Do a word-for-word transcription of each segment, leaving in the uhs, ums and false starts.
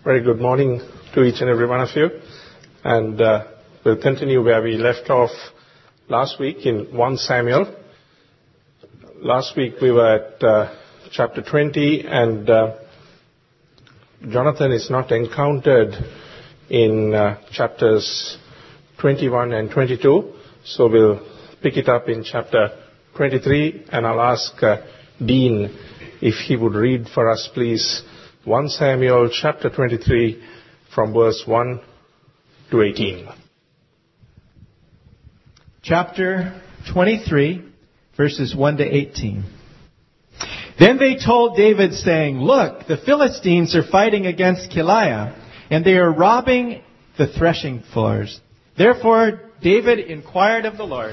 Very good morning to each and every one of you. And uh, we'll continue where we left off last week in First Samuel. Last week we were at uh, chapter twenty, and uh, Jonathan is not encountered in uh, chapters twenty-one and twenty-two. So we'll pick it up in chapter twenty-three, and I'll ask uh, Dean if he would read for us, please, First Samuel chapter twenty-three from verse one to eighteen. Chapter twenty-three, verses one to eighteen. Then they told David, saying, "Look, the Philistines are fighting against Keilah, and they are robbing the threshing floors." Therefore David inquired of the Lord,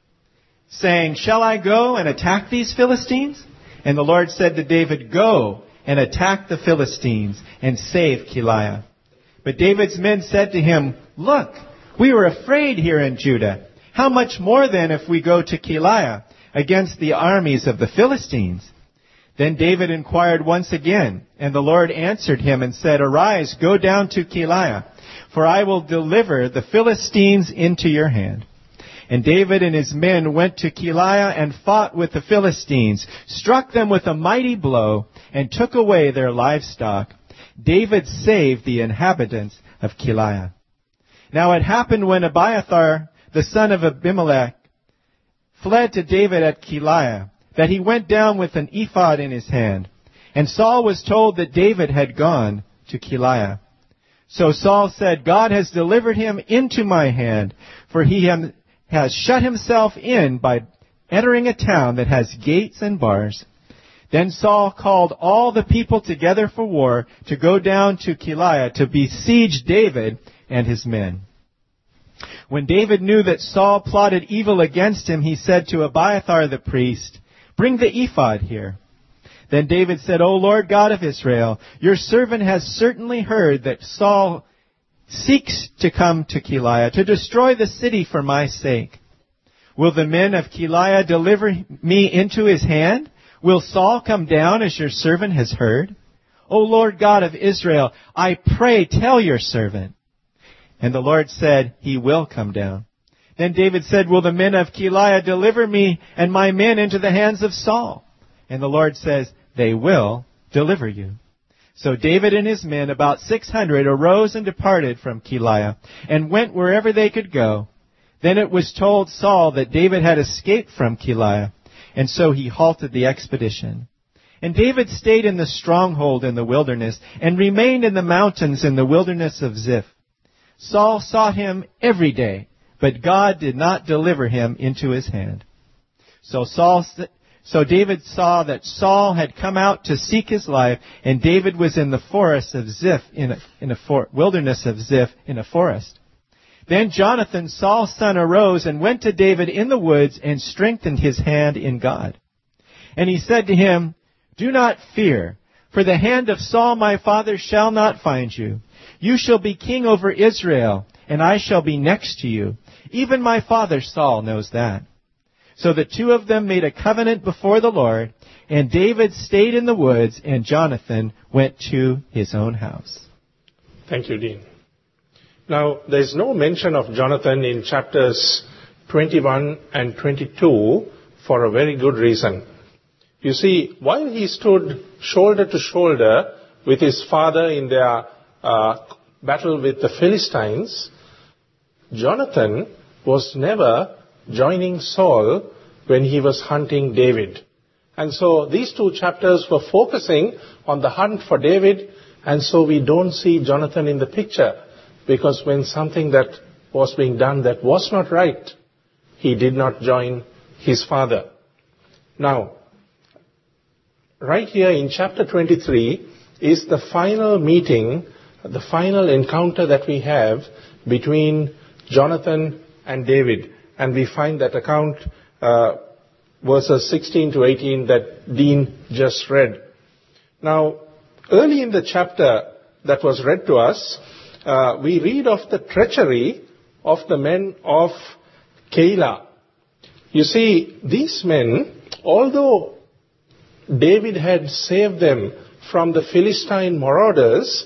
saying, "Shall I go and attack these Philistines?" And the Lord said to David, "Go and attack the Philistines and save Keilah." But David's men said to him, "Look, we were afraid here in Judah. How much more then if we go to Keilah against the armies of the Philistines?" Then David inquired once again, and the Lord answered him and said, "Arise, go down to Keilah, for I will deliver the Philistines into your hand." And David and his men went to Keilah and fought with the Philistines, struck them with a mighty blow, and took away their livestock. David saved the inhabitants of Keilah. Now it happened when Abiathar, the son of Abimelech, fled to David at Keilah, that he went down with an ephod in his hand. And Saul was told that David had gone to Keilah. So Saul said, "God has delivered him into my hand, for he has shut himself in by entering a town that has gates and bars." Then Saul called all the people together for war to go down to Keilah to besiege David and his men. When David knew that Saul plotted evil against him, he said to Abiathar the priest, "Bring the ephod here." Then David said, "O Lord God of Israel, your servant has certainly heard that Saul seeks to come to Keilah to destroy the city for my sake. Will the men of Keilah deliver me into his hand? Will Saul come down as your servant has heard? O Lord God of Israel, I pray tell your servant." And the Lord said, "He will come down." Then David said, "Will the men of Keilah deliver me and my men into the hands of Saul?" And the Lord says, "They will deliver you." So David and his men, about six hundred, arose and departed from Keilah, and went wherever they could go. Then it was told Saul that David had escaped from Keilah, and so he halted the expedition. And David stayed in the stronghold in the wilderness, and remained in the mountains in the wilderness of Ziph. Saul sought him every day, but God did not deliver him into his hand. So Saul... So David saw that Saul had come out to seek his life, and David was in the forest of Ziph, in a, in a for, wilderness of Ziph, in a forest. Then Jonathan, Saul's son, arose and went to David in the woods and strengthened his hand in God. And he said to him, "Do not fear, for the hand of Saul my father shall not find you. You shall be king over Israel, and I shall be next to you. Even my father Saul knows that." So the two of them made a covenant before the Lord, and David stayed in the woods, and Jonathan went to his own house. Thank you, Dean. Now, there is no mention of Jonathan in chapters twenty-one and twenty-two for a very good reason. You see, while he stood shoulder to shoulder with his father in their uh, battle with the Philistines, Jonathan was never joining Saul when he was hunting David. And so these two chapters were focusing on the hunt for David, and so we don't see Jonathan in the picture, because when something that was being done that was not right, he did not join his father. Now, right here in chapter twenty-three is the final meeting, the final encounter that we have between Jonathan and David. And we find that account, uh, verses sixteen to eighteen that Dean just read. Now, early in the chapter that was read to us, uh, we read of the treachery of the men of Keilah. You see, these men, although David had saved them from the Philistine marauders,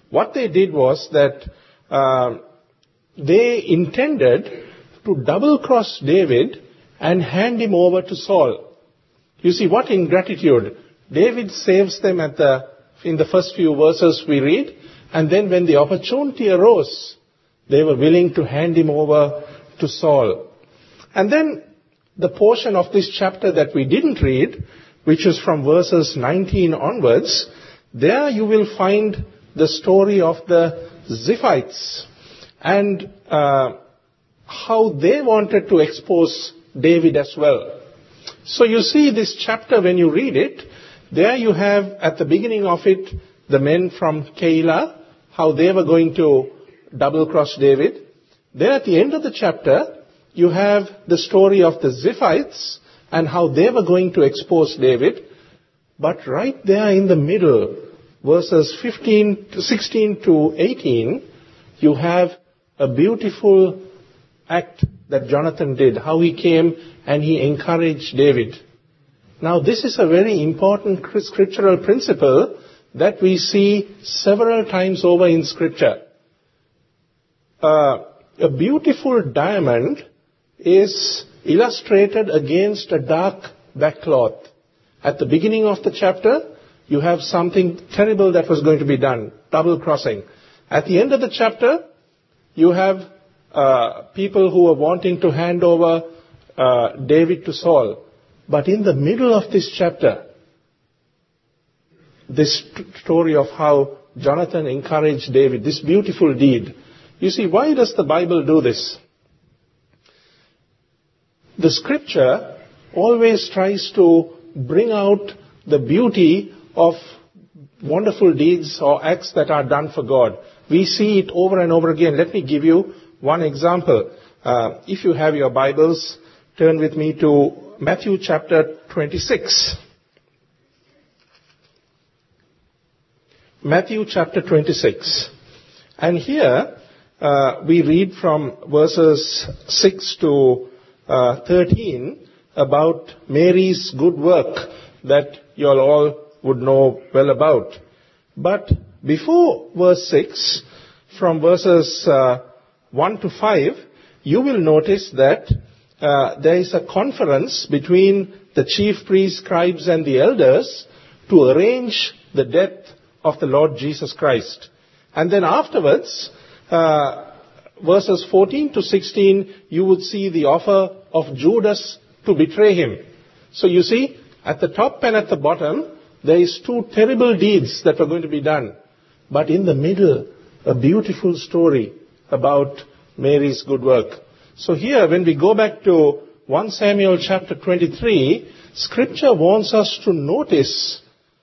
what they did was that uh, they intended to double-cross David and hand him over to Saul. You see, what ingratitude. David saves them at the, in the first few verses we read, and then when the opportunity arose, they were willing to hand him over to Saul. And then the portion of this chapter that we didn't read, which is from verses nineteen onwards, there you will find the story of the Ziphites and uh, how they wanted to expose David as well. So you see this chapter when you read it, there you have at the beginning of it the men from Keilah, how they were going to double-cross David. Then at the end of the chapter, you have the story of the Ziphites and how they were going to expose David. But right there in the middle, verses fifteen to sixteen to eighteen, you have a beautiful act that Jonathan did, how he came and he encouraged David. Now this is a very important scriptural principle that we see several times over in Scripture. Uh, a beautiful diamond is illustrated against a dark backcloth. At the beginning of the chapter, you have something terrible that was going to be done, double crossing. At the end of the chapter, you have uh, people who are wanting to hand over uh, David to Saul. But in the middle of this chapter, this t- story of how Jonathan encouraged David, this beautiful deed. You see, why does the Bible do this? The Scripture always tries to bring out the beauty of wonderful deeds or acts that are done for God. We see it over and over again. Let me give you one example. Uh, if you have your Bibles, turn with me to Matthew chapter twenty-six. Matthew chapter twenty-six. And here uh, we read from verses six to uh, thirteen about Mary's good work that you all would know well about. But before verse six, from verses uh, one to five, you will notice that uh, there is a conference between the chief priests, scribes, and the elders to arrange the death of the Lord Jesus Christ. And then afterwards, uh, verses fourteen to sixteen, you would see the offer of Judas to betray him. So you see, at the top and at the bottom, there is two terrible deeds that are going to be done. But in the middle, a beautiful story about Mary's good work. So here, when we go back to First Samuel chapter twenty-three, Scripture wants us to notice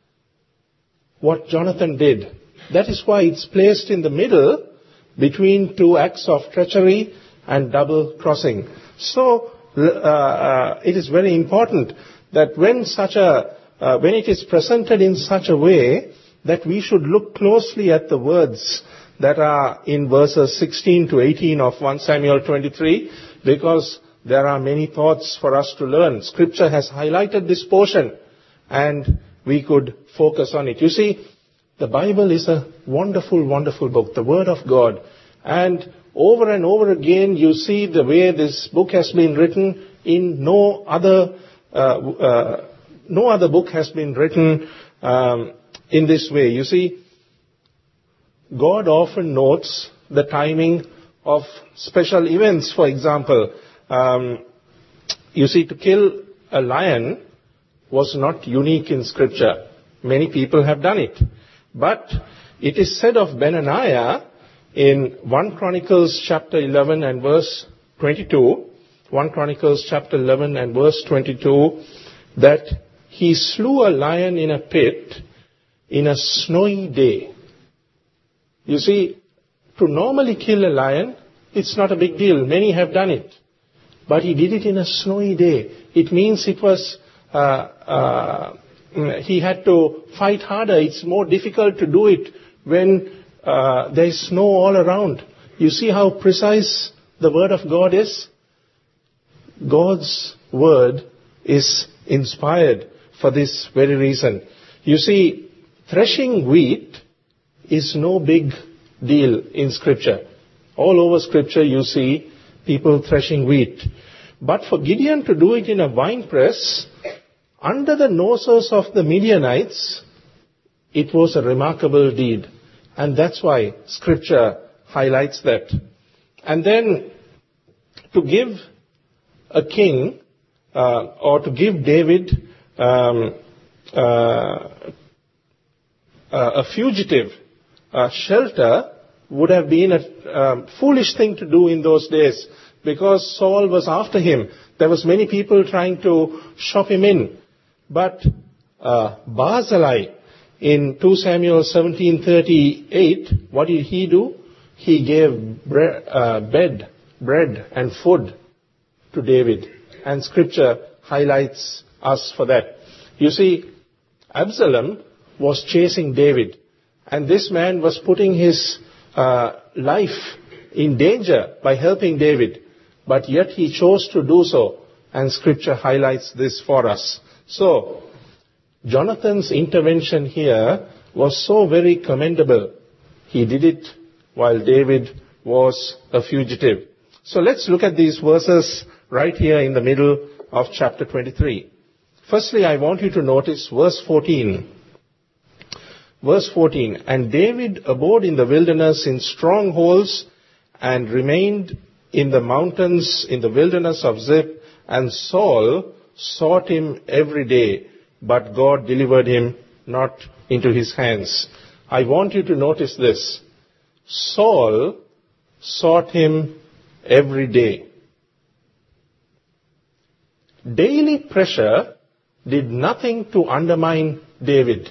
what Jonathan did. That is why it's placed in the middle between two acts of treachery and double crossing. So uh, uh, it is very important that when such a uh, when it is presented in such a way that we should look closely at the words that are in verses sixteen to eighteen of First Samuel twenty-three, because there are many thoughts for us to learn. Scripture has highlighted this portion and we could focus on it. You see, the Bible is a wonderful, wonderful book, the Word of God. And over and over again, you see the way this book has been written. In no other, uh, uh, no other book has been written um, in this way. You see, God often notes the timing of special events. For example, um, you see, to kill a lion was not unique in Scripture. Many people have done it. But it is said of Benaniah in First Chronicles chapter eleven and verse twenty-two, First Chronicles chapter eleven and verse twenty-two, that he slew a lion in a pit in a snowy day. You see, to normally kill a lion, it's not a big deal. Many have done it. But he did it in a snowy day. It means it was, uh, uh, he had to fight harder. It's more difficult to do it when uh, there is snow all around. You see how precise the Word of God is? God's Word is inspired for this very reason. You see, threshing wheat is no big deal in Scripture. All over Scripture you see people threshing wheat. But for Gideon to do it in a winepress, under the noses of the Midianites, it was a remarkable deed. And that's why Scripture highlights that. And then, to give a king, uh, or to give David um, uh, a fugitive uh, shelter would have been a uh, foolish thing to do in those days, because Saul was after him. There was many people trying to shop him in. But uh, Barzillai, in Second Samuel seventeen thirty-eight, what did he do? He gave bread, uh, bed, bread and food to David. And Scripture highlights us for that. You see, Absalom was chasing David. And this man was putting his uh, life in danger by helping David. But yet he chose to do so. And Scripture highlights this for us. So, Jonathan's intervention here was so very commendable. He did it while David was a fugitive. So let's look at these verses right here in the middle of chapter twenty-three. Firstly, I want you to notice verse fourteen. Verse fourteen, and David abode in the wilderness in strongholds and remained in the mountains in the wilderness of Ziph, and Saul sought him every day, but God delivered him not into his hands. I want you to notice this. Saul sought him every day. Daily pressure did nothing to undermine David.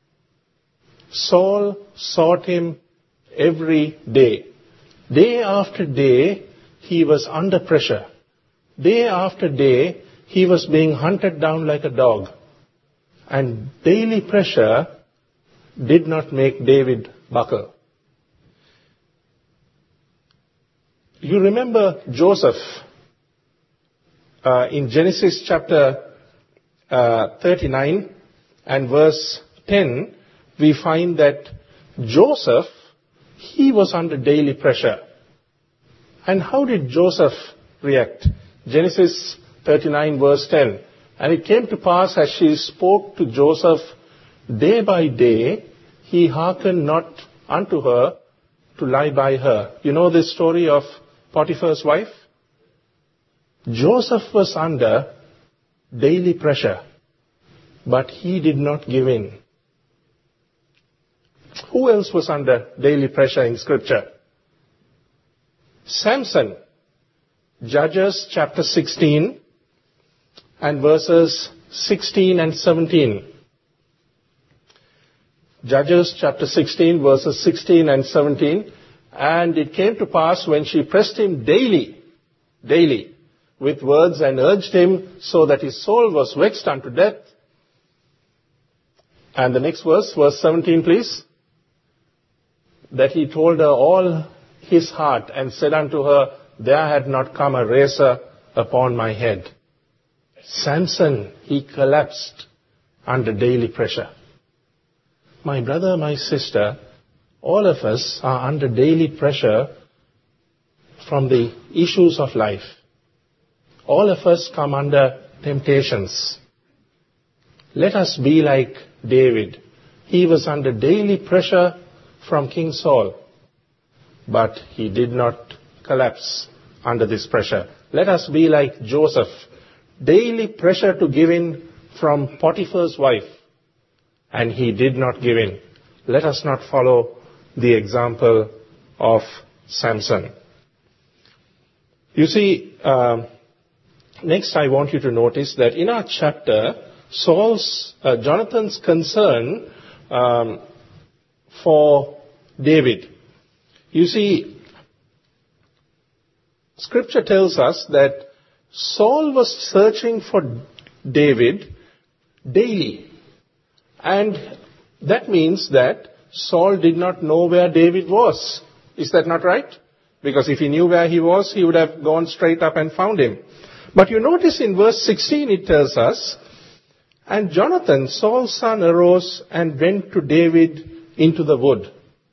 Saul sought him every day. Day after day, he was under pressure. Day after day, he was being hunted down like a dog. And daily pressure did not make David buckle. You remember Joseph uh, in Genesis chapter uh, thirty-nine and verse ten, we find that Joseph, he was under daily pressure. And how did Joseph react? Genesis thirty-nine verse ten. And it came to pass as she spoke to Joseph day by day, he hearkened not unto her to lie by her. You know this story of Potiphar's wife? Joseph was under daily pressure, but he did not give in. Who else was under daily pressure in Scripture? Samson. Judges chapter sixteen and verses sixteen and seventeen. Judges chapter sixteen verses sixteen and seventeen. And it came to pass when she pressed him daily, daily, with words and urged him so that his soul was vexed unto death. And the next verse, verse seventeen please. That he told her all his heart and said unto her, there had not come a razor upon my head. Samson, he collapsed under daily pressure. My brother, my sister, all of us are under daily pressure from the issues of life. All of us come under temptations. Let us be like David. He was under daily pressure from King Saul, but he did not collapse under this pressure. Let us be like Joseph. Daily pressure to give in from Potiphar's wife, and he did not give in. Let us not follow the example of Samson. You see, uh, next I want you to notice that in our chapter, Saul's, uh, Jonathan's concern um, for David. You see, Scripture tells us that Saul was searching for David daily. And that means that Saul did not know where David was. Is that not right? Because if he knew where he was, he would have gone straight up and found him. But you notice in verse sixteen it tells us, and Jonathan, Saul's son, arose and went to David into the wood.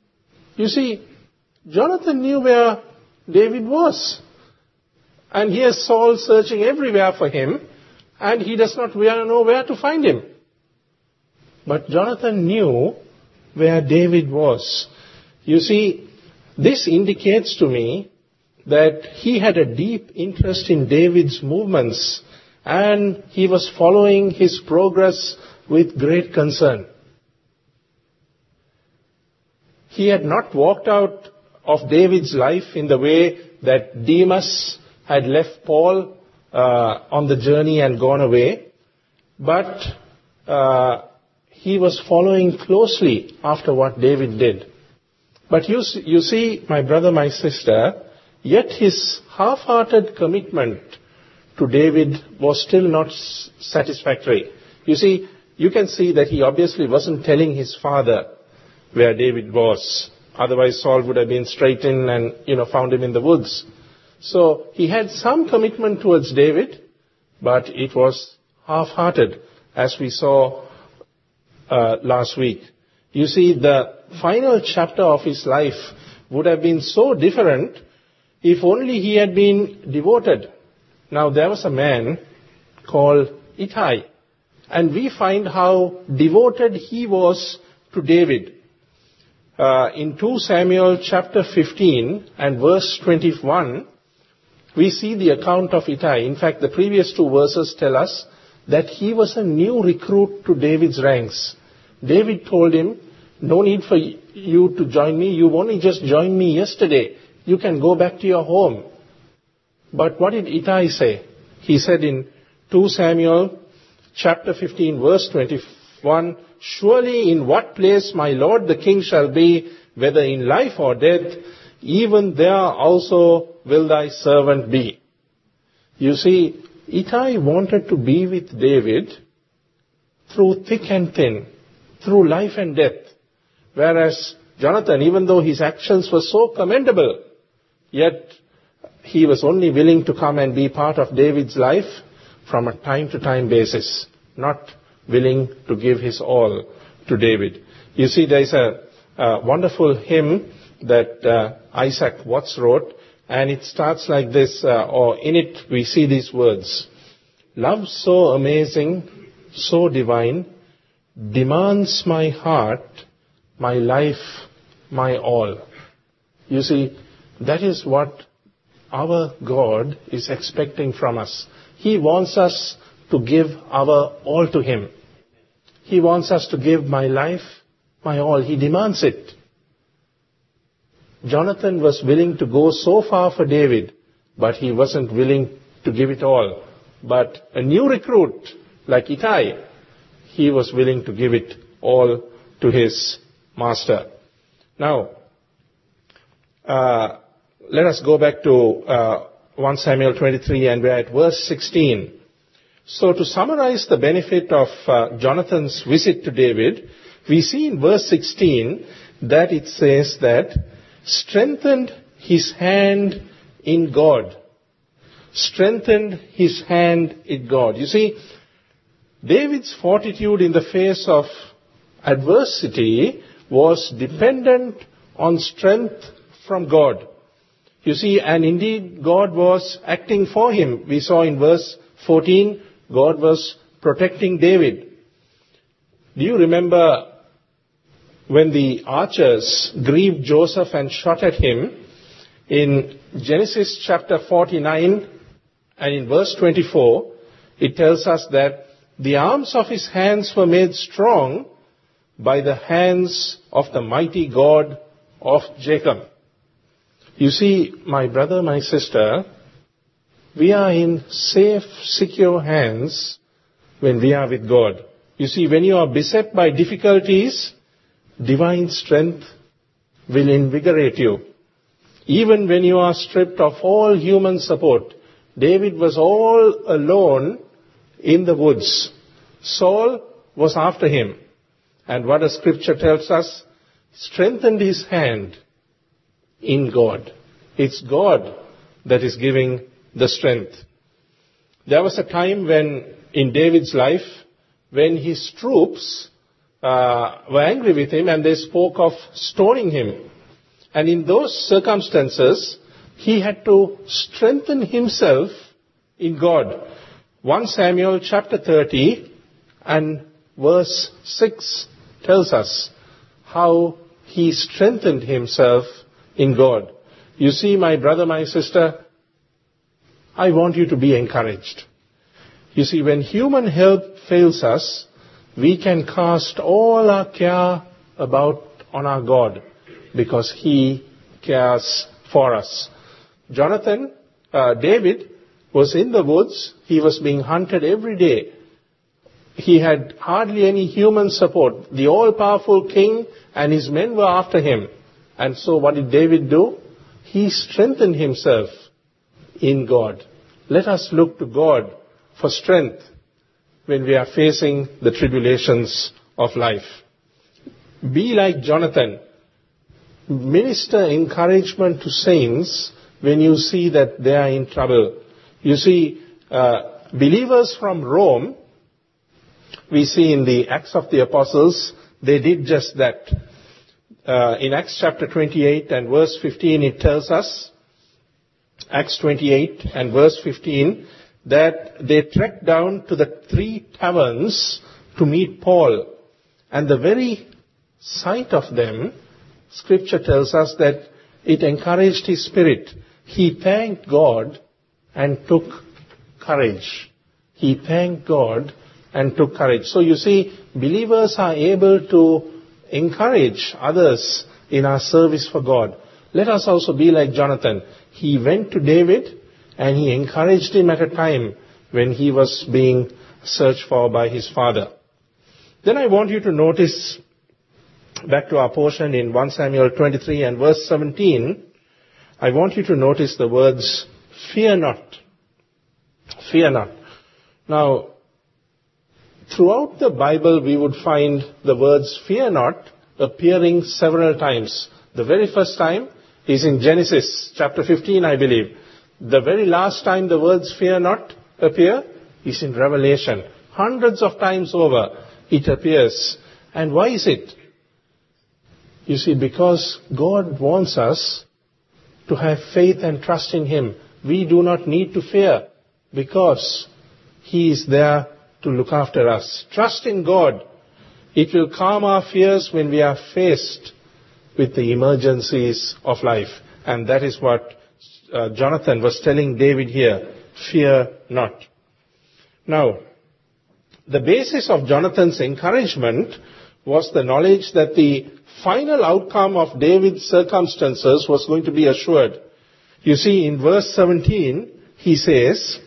You see, Jonathan knew where David was. And here's Saul searching everywhere for him, and he does not know where to find him. But Jonathan knew where David was. You see, this indicates to me that he had a deep interest in David's movements, and he was following his progress with great concern. He had not walked out of David's life in the way that Demas had left Paul uh, on the journey and gone away, but uh, he was following closely after what David did. But you, you see, my brother, my sister, yet his half-hearted commitment to David was still not satisfactory. You see, you can see that he obviously wasn't telling his father where David was. Otherwise, Saul would have been straight in and, you know, found him in the woods. So he had some commitment towards David, but it was half-hearted, as we saw uh, last week. You see, the final chapter of his life would have been so different if only he had been devoted. Now, there was a man called Ittai, and we find how devoted he was to David. Uh, in Second Samuel chapter fifteen and verse twenty-one, we see the account of Ittai. In fact, the previous two verses tell us that he was a new recruit to David's ranks. David told him, no need for you to join me. You only just joined me yesterday. You can go back to your home. But what did Ittai say? He said in Second Samuel chapter fifteen verse twenty-one, surely in what place my lord the king shall be, whether in life or death, even there also will thy servant be. You see, Ittai wanted to be with David through thick and thin, through life and death. Whereas Jonathan, even though his actions were so commendable, yet he was only willing to come and be part of David's life from a time-to-time basis, not willing to give his all to David. You see, there is a, a wonderful hymn that uh, Isaac Watts wrote, and it starts like this, uh, or in it we see these words. Love so amazing, so divine, demands my heart, my life, my all. You see, that is what our God is expecting from us. He wants us to give our all to Him. He wants us to give my life, my all. He demands it. Jonathan was willing to go so far for David, but he wasn't willing to give it all. But a new recruit like Ittai, he was willing to give it all to his master. Now, uh, let us go back to uh, First Samuel twenty-three, and we're at verse sixteen. So to summarize the benefit of uh, Jonathan's visit to David, we see in verse sixteen that it says that strengthened his hand in God. Strengthened his hand in God. You see, David's fortitude in the face of adversity was dependent on strength from God. You see, and indeed God was acting for him. We saw in verse fourteen, God was protecting David. Do you remember when the archers grieved Joseph and shot at him? In Genesis chapter forty-nine and in verse twenty-four, it tells us that the arms of his hands were made strong by the hands of the mighty God of Jacob. You see, my brother, my sister, we are in safe, secure hands when we are with God. You see, when you are beset by difficulties, divine strength will invigorate you. Even when you are stripped of all human support, David was all alone in the woods. Saul was after him. And what the scripture tells us, strengthened his hand in God. It's God that is giving the strength. There was a time when, in David's life, when his troops uh, were angry with him and they spoke of stoning him. And in those circumstances, he had to strengthen himself in God. First Samuel chapter thirty and verse six tells us how he strengthened himself in God. You see, my brother, my sister, I want you to be encouraged. You see, when human help fails us, we can cast all our care about on our God, because he cares for us. Jonathan, uh, David was in the woods. He was being hunted every day. He had hardly any human support. The all-powerful king and his men were after him. And so what did David do? He strengthened himself in God. Let us look to God for strength when we are facing the tribulations of life. Be like Jonathan. Minister encouragement to saints when you see that they are in trouble. You see, uh, believers from Rome, we see in the Acts of the Apostles, they did just that. Uh, in Acts chapter twenty-eight and verse fifteen, it tells us, Acts twenty-eight and verse fifteen, that they trekked down to the three taverns to meet Paul. And the very sight of them, Scripture tells us that it encouraged his spirit. He thanked God and took courage. He thanked God and took courage. So you see, believers are able to encourage others in our service for God. Let us also be like Jonathan. He went to David and he encouraged him at a time when he was being searched for by his father. Then I want you to notice, back to our portion in First Samuel twenty-three and verse seventeen, I want you to notice the words, fear not. Fear not. Now, throughout the Bible we would find the words fear not appearing several times. The very first time is in Genesis chapter fifteen, I believe. The very last time the words fear not appear is in Revelation. Hundreds of times over it appears. And why is it? You see, because God wants us to have faith and trust in Him. We do not need to fear because He is there to look after us. Trust in God. It will calm our fears when we are faced with the emergencies of life. And that is what uh, Jonathan was telling David here. Fear not. Now, the basis of Jonathan's encouragement was the knowledge that the final outcome of David's circumstances was going to be assured. You see, in verse seventeen, he says,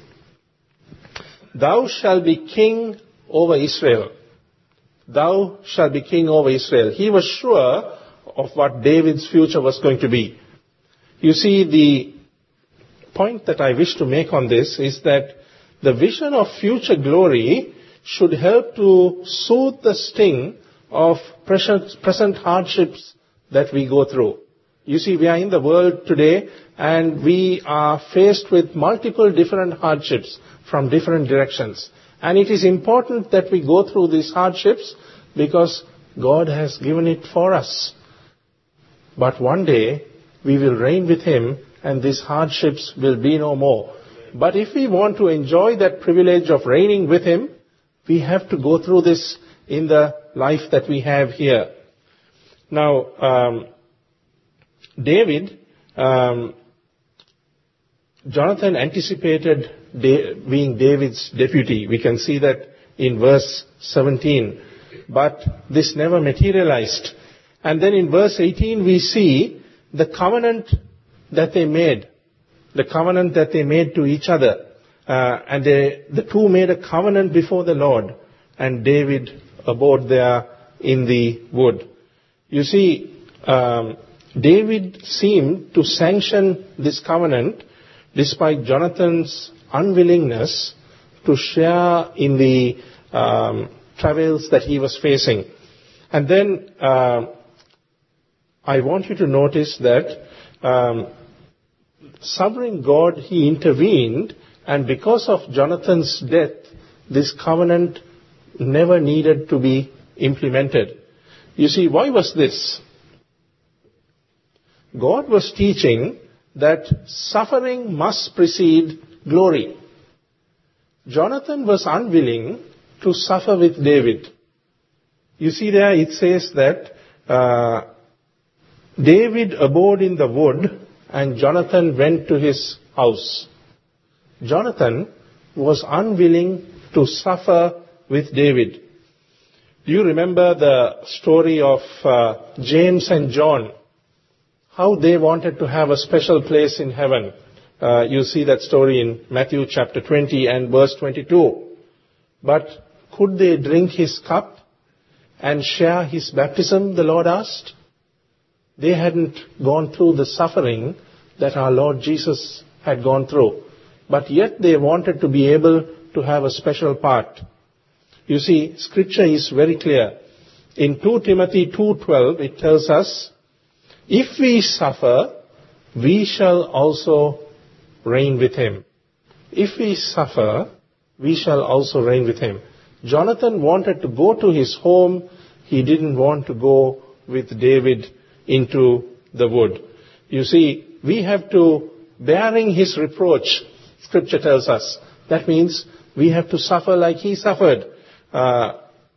"Thou shalt be king over Israel. Thou shalt be king over Israel." He was sure of what David's future was going to be. You see, the point that I wish to make on this is that the vision of future glory should help to soothe the sting of present, present hardships that we go through. You see, we are in the world today and we are faced with multiple different hardships from different directions. And it is important that we go through these hardships because God has given it for us. But one day we will reign with Him and these hardships will be no more. But if we want to enjoy that privilege of reigning with Him, we have to go through this in the life that we have here. Now, um, David, um, Jonathan anticipated da- being David's deputy. We can see that in verse seventeen. But this never materialized. And then in verse eighteen we see the covenant that they made. The covenant that they made to each other. Uh, and they, the two made a covenant before the Lord. And David abode there in the wood. You see, um, David seemed to sanction this covenant despite Jonathan's unwillingness to share in the um, travails that he was facing. And then uh, I want you to notice that um, sovereign God, He intervened, and because of Jonathan's death, this covenant never needed to be implemented. You see, why was this? God was teaching that suffering must precede glory. Jonathan was unwilling to suffer with David. You see there it says that uh, David abode in the wood and Jonathan went to his house. Jonathan was unwilling to suffer with David. Do you remember the story of uh, James and John? How they wanted to have a special place in heaven. Uh, you see that story in Matthew chapter twenty and verse twenty-two. But could they drink his cup and share his baptism, the Lord asked? They hadn't gone through the suffering that our Lord Jesus had gone through. But yet they wanted to be able to have a special part. You see, Scripture is very clear. In Second Timothy two twelve, it tells us, if we suffer, we shall also reign with him. If we suffer, we shall also reign with him. Jonathan wanted to go to his home. He didn't want to go with David into the wood. You see, we have to, bearing his reproach, Scripture tells us. That means we have to suffer like he suffered. Uh,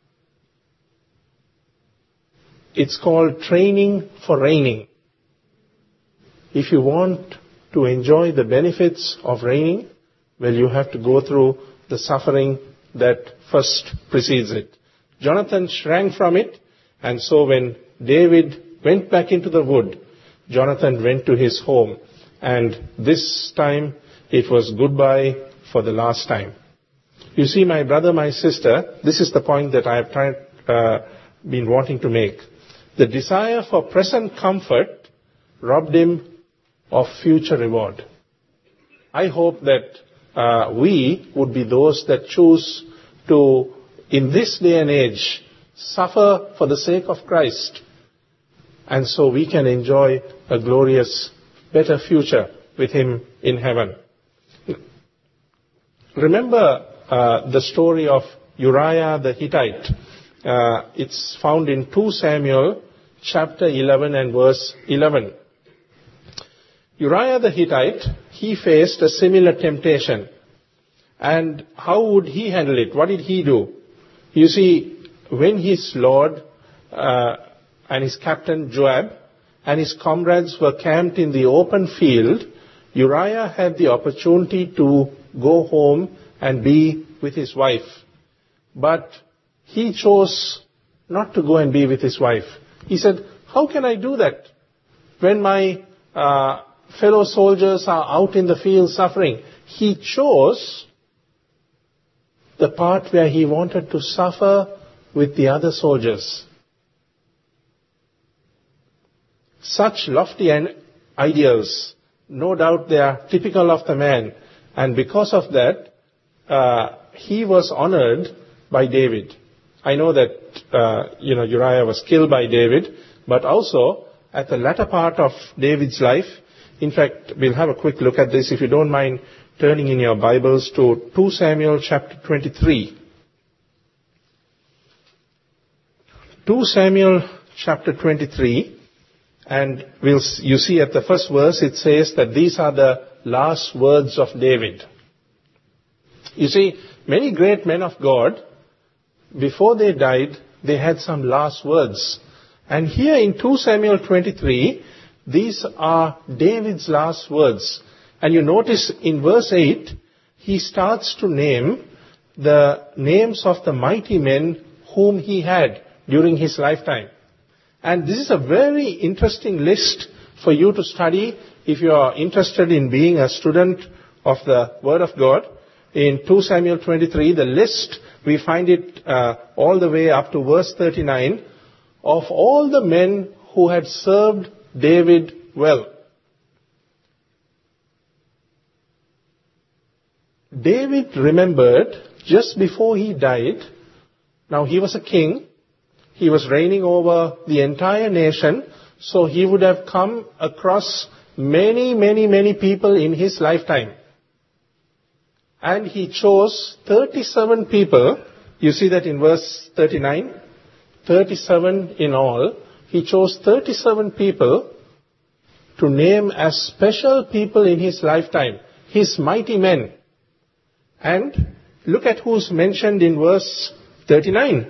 it's called training for reigning. If you want to enjoy the benefits of reigning, well, you have to go through the suffering that first precedes it. Jonathan shrank from it, and so when David went back into the wood, Jonathan went to his home. And this time, it was goodbye for the last time. You see, my brother, my sister, this is the point that I have tried, uh, been wanting to make. The desire for present comfort robbed him of future reward. I hope that uh, we would be those that choose to, in this day and age, suffer for the sake of Christ. And so we can enjoy a glorious, better future with him in heaven. Remember uh, the story of Uriah the Hittite. Uh, it's found in Second Samuel chapter eleven and verse eleven. Uriah the Hittite, he faced a similar temptation. And how would he handle it? What did he do? You see, when his lord uh, and his captain Joab and his comrades were camped in the open field, Uriah had the opportunity to go home and be with his wife. But he chose not to go and be with his wife. He said, how can I do that when my uh, fellow soldiers are out in the field suffering? He chose the part where he wanted to suffer with the other soldiers. Such lofty ideals, no doubt they are typical of the man. And because of that, uh, he was honored by David. I know that, uh, you know, Uriah was killed by David, but also at the latter part of David's life, in fact, we'll have a quick look at this if you don't mind turning in your Bibles to Second Samuel chapter twenty-three. Second Samuel chapter twenty-three, and we'll, you see at the first verse it says that these are the last words of David. You see, many great men of God, before they died, they had some last words. And here in Second Samuel twenty-three, these are David's last words. And you notice in verse eight, he starts to name the names of the mighty men whom he had during his lifetime. And this is a very interesting list for you to study if you are interested in being a student of the Word of God. In Second Samuel twenty-three, the list, we find it uh, all the way up to verse thirty-nine, of all the men who had served David well. David remembered just before he died, now he was a king, he was reigning over the entire nation, so he would have come across many, many, many people in his lifetime. And he chose thirty-seven people, you see that in verse thirty-nine, thirty-seven in all. He chose thirty-seven people to name as special people in his lifetime, his mighty men. And look at who's mentioned in verse thirty-nine.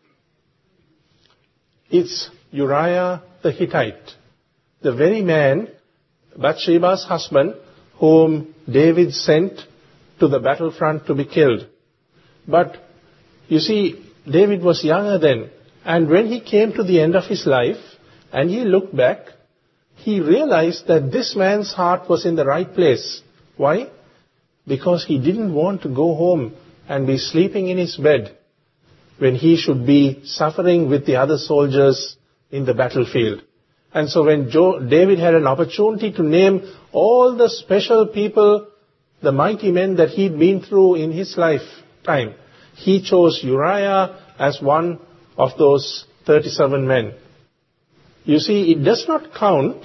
It's Uriah the Hittite, the very man, Bathsheba's husband, whom David sent to the battlefront to be killed. But you see, David was younger then, and when he came to the end of his life and he looked back, he realized that this man's heart was in the right place. Why? Because he didn't want to go home and be sleeping in his bed when he should be suffering with the other soldiers in the battlefield. And so when Jo- David had an opportunity to name all the special people, the mighty men that he'd been through in his lifetime, he chose Uriah as one of those thirty-seven men. You see, it does not count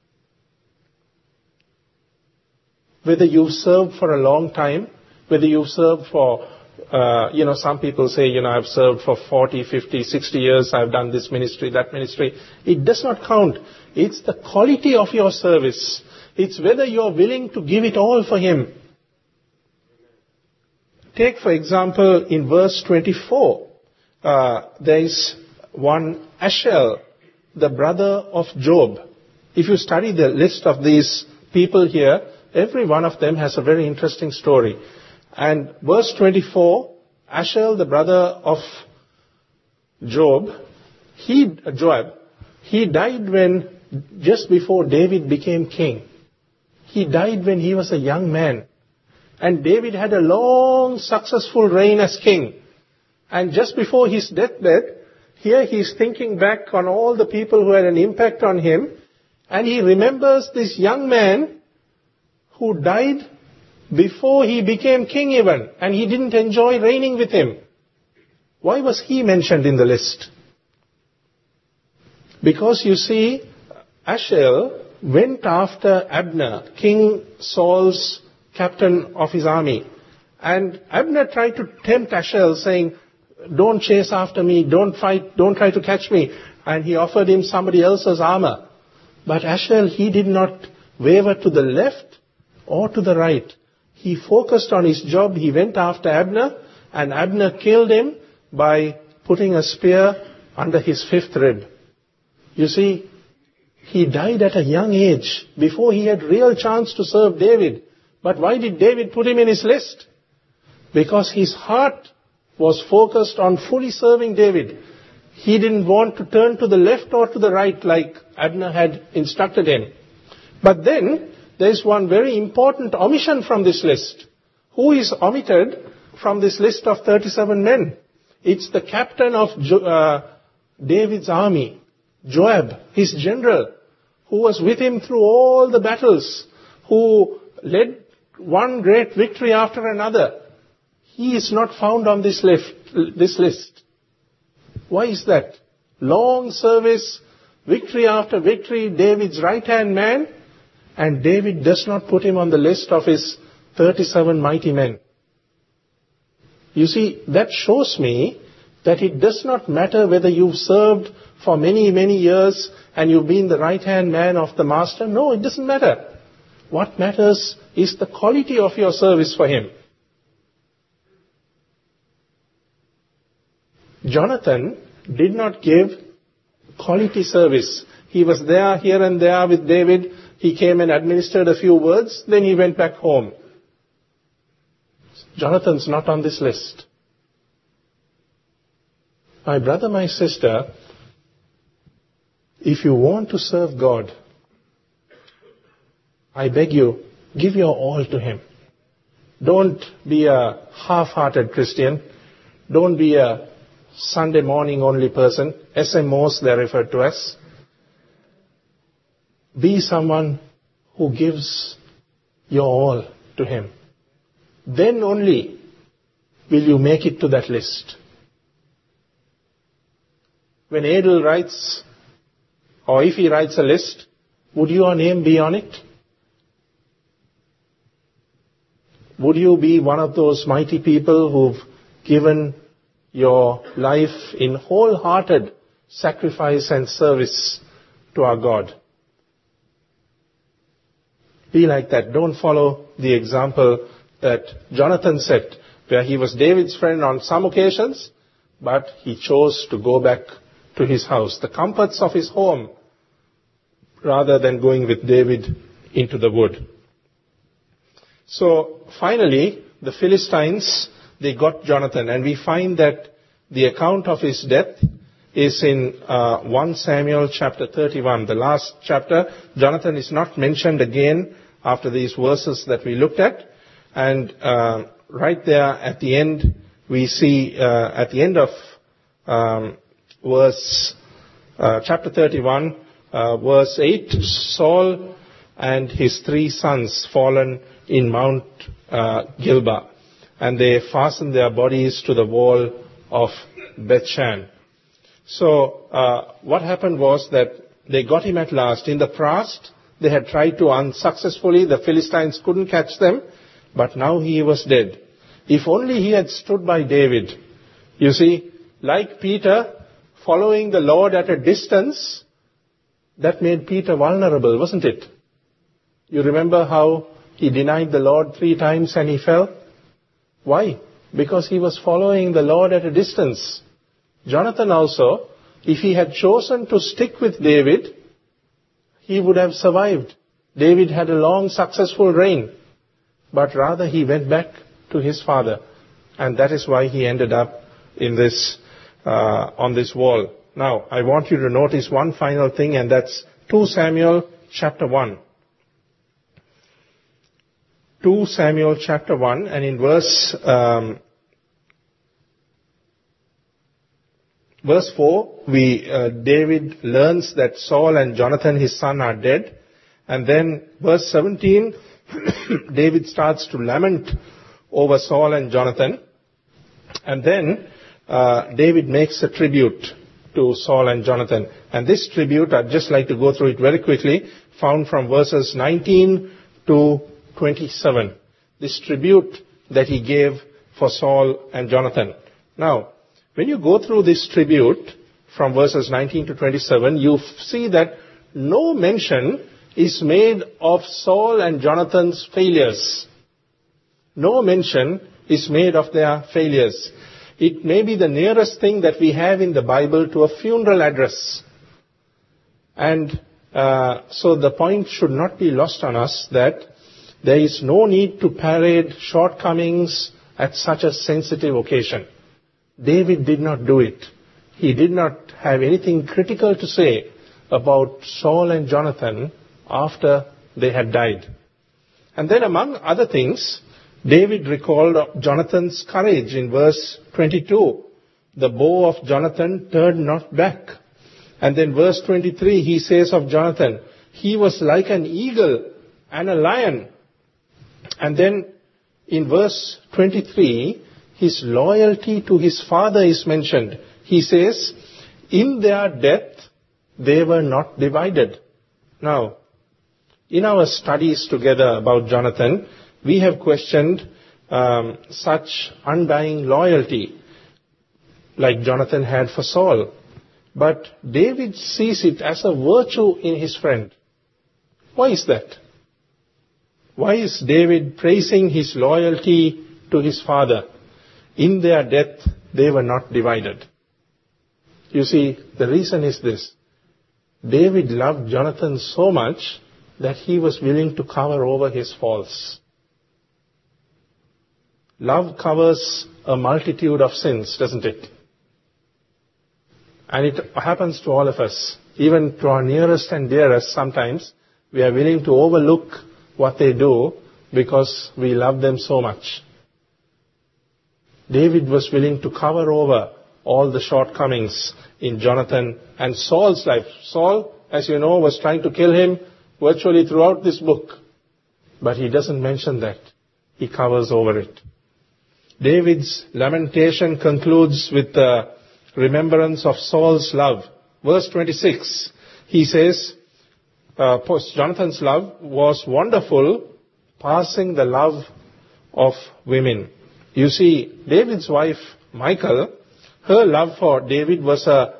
whether you've served for a long time, whether you've served for, uh, you know, some people say, you know, I've served for forty, fifty, sixty years, I've done this ministry, that ministry. It does not count. It's the quality of your service. It's whether you're willing to give it all for Him. Take, for example, in verse twenty-four, uh, there is one Ashel, the brother of Job. If you study the list of these people here, every one of them has a very interesting story. And verse twenty-four, Ashel, the brother of Job, he, Joab, he died when, just before David became king. He died when he was a young man. And David had a long, successful reign as king. And just before his deathbed, here he is thinking back on all the people who had an impact on him. And he remembers this young man who died before he became king even. And he didn't enjoy reigning with him. Why was he mentioned in the list? Because you see, Ashel went after Abner, King Saul's captain of his army. And Abner tried to tempt Ashel, saying, don't chase after me, don't fight, don't try to catch me. And he offered him somebody else's armor. But Ashel, he did not waver to the left or to the right. He focused on his job. He went after Abner, and Abner killed him by putting a spear under his fifth rib. You see, he died at a young age before he had real chance to serve David. But why did David put him in his list? Because his heart was focused on fully serving David. He didn't want to turn to the left or to the right like Abner had instructed him. But then, there is one very important omission from this list. Who is omitted from this list of thirty-seven men? It's the captain of jo- uh, David's army, Joab, his general, who was with him through all the battles, who led one great victory after another. He is not found on this list. This list. Why is that? Long service, victory after victory, David's right-hand man, and David does not put him on the list of his thirty-seven mighty men. You see, that shows me that it does not matter whether you've served for many, many years and you've been the right-hand man of the master. No, it doesn't matter. What matters is the quality of your service for him. Jonathan did not give quality service. He was there, here and there with David. He came and administered a few words, then he went back home. Jonathan's not on this list. My brother, my sister, if you want to serve God, I beg you, give your all to Him. Don't be a half-hearted Christian. Don't be a Sunday morning only person. S M Os, they're referred to as. Be someone who gives your all to Him. Then only will you make it to that list. When Adel writes, or if he writes a list, would your name be on it? Would you be one of those mighty people who've given your life in wholehearted sacrifice and service to our God? be like that. Don't follow the example that Jonathan set, where he was David's friend on some occasions, but he chose to go back to his house, the comforts of his home, rather than going with David into the wood. So finally, the Philistines, they got Jonathan, and we find that the account of his death is in uh, First Samuel chapter thirty-one, the last chapter. Jonathan is not mentioned again after these verses that we looked at. And uh, right there at the end, we see uh, at the end of um, verse uh, chapter thirty-one, uh, verse eight, Saul and his three sons fallen in Mount uh, Gilboa, and they fastened their bodies to the wall of Bethshan. So uh, what happened was that they got him at last. In the past, they had tried to unsuccessfully. The Philistines couldn't catch them, but now he was dead. If only he had stood by David. You see, like Peter, following the Lord at a distance, that made Peter vulnerable, wasn't it? You remember how he denied the Lord three times and he fell? Why? Because he was following the Lord at a distance. Jonathan also, if he had chosen to stick with David, he would have survived. David had a long, successful reign. But rather he went back to his father. And that is why he ended up in this, uh, on this wall. Now, I want you to notice one final thing, and that's Second Samuel chapter one. Second Samuel chapter one, and in verse, um, verse four, we, uh, David learns that Saul and Jonathan, his son, are dead. And then verse seventeen, David starts to lament over Saul and Jonathan. And then uh, David makes a tribute to Saul and Jonathan. And this tribute, I'd just like to go through it very quickly, found from verses nineteen to twenty-seven. This tribute that he gave for Saul and Jonathan. Now, when you go through this tribute from verses nineteen to twenty-seven, you see that no mention is made of Saul and Jonathan's failures. No mention is made of their failures. It may be the nearest thing that we have in the Bible to a funeral address. And uh, so the point should not be lost on us that there is no need to parade shortcomings at such a sensitive occasion. David did not do it. He did not have anything critical to say about Saul and Jonathan after they had died. And then among other things, David recalled Jonathan's courage in verse twenty-two. The bow of Jonathan turned not back. And then verse twenty-three, he says of Jonathan, he was like an eagle and a lion. And then in verse twenty-three, his loyalty to his father is mentioned. He says, in their death, they were not divided. Now, in our studies together about Jonathan, we have questioned um, such undying loyalty like Jonathan had for Saul. But David sees it as a virtue in his friend. Why is that? Why is David praising his loyalty to his father? In their death, they were not divided. You see, the reason is this. David loved Jonathan so much that he was willing to cover over his faults. Love covers a multitude of sins, doesn't it? And it happens to all of us. Even to our nearest and dearest, sometimes we are willing to overlook what they do because we love them so much. David was willing to cover over all the shortcomings in Jonathan and Saul's life. Saul, as you know, was trying to kill him virtually throughout this book. But he doesn't mention that. He covers over it. David's lamentation concludes with the remembrance of Saul's love. Verse twenty-six, he says, uh, Jonathan's love was wonderful, passing the love of women. You see, David's wife, Michal, her love for David was a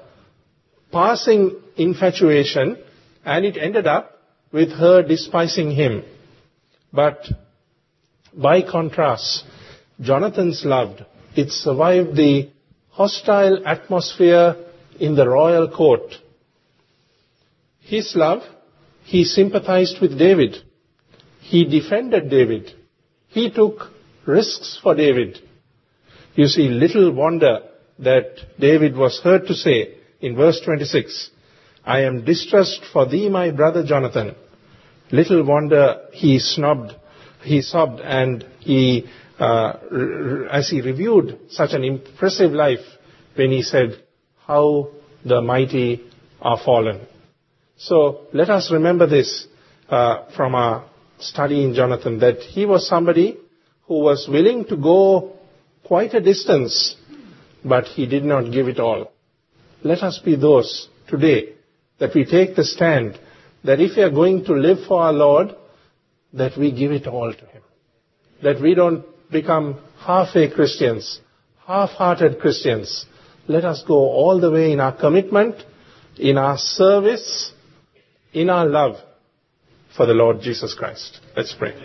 passing infatuation, and it ended up with her despising him. But by contrast, Jonathan's love, it survived the hostile atmosphere in the royal court. His love, he sympathized with David. He defended David. He took risks for David. You see, little wonder that David was heard to say in verse twenty-six, I am distressed for thee, my brother Jonathan. Little wonder he snobbed, he sobbed, and he, uh, as he reviewed such an impressive life, when he said, how the mighty are fallen. So let us remember this uh, from our study in Jonathan, that he was somebody who was willing to go quite a distance, but he did not give it all. Let us be those today that we take the stand that if we are going to live for our Lord, that we give it all to Him. That we don't become halfway Christians, half-hearted Christians. Let us go all the way in our commitment, in our service, in our love for the Lord Jesus Christ. Let's pray.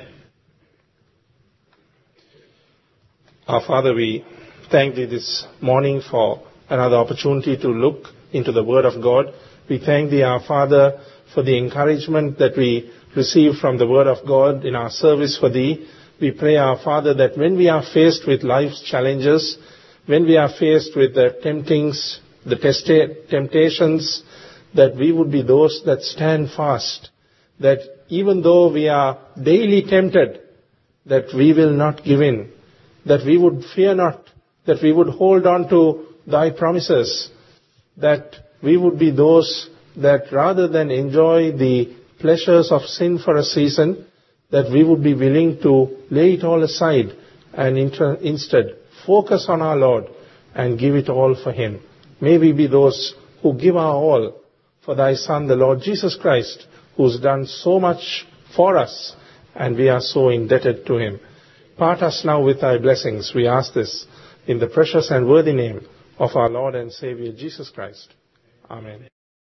Our Father, we thank Thee this morning for another opportunity to look into the Word of God. We thank Thee, our Father, for the encouragement that we receive from the Word of God in our service for Thee. We pray, our Father, that when we are faced with life's challenges, when we are faced with the temptings, the testa- temptations, that we would be those that stand fast, that even though we are daily tempted, that we will not give in, that we would fear not, that we would hold on to Thy promises, that we would be those that rather than enjoy the pleasures of sin for a season, that we would be willing to lay it all aside and inter- instead focus on our Lord and give it all for Him. May we be those who give our all for Thy Son, the Lord Jesus Christ, who's done so much for us, and we are so indebted to Him. Part us now with Thy blessings. We ask this in the precious and worthy name of our Lord and Savior Jesus Christ. Amen.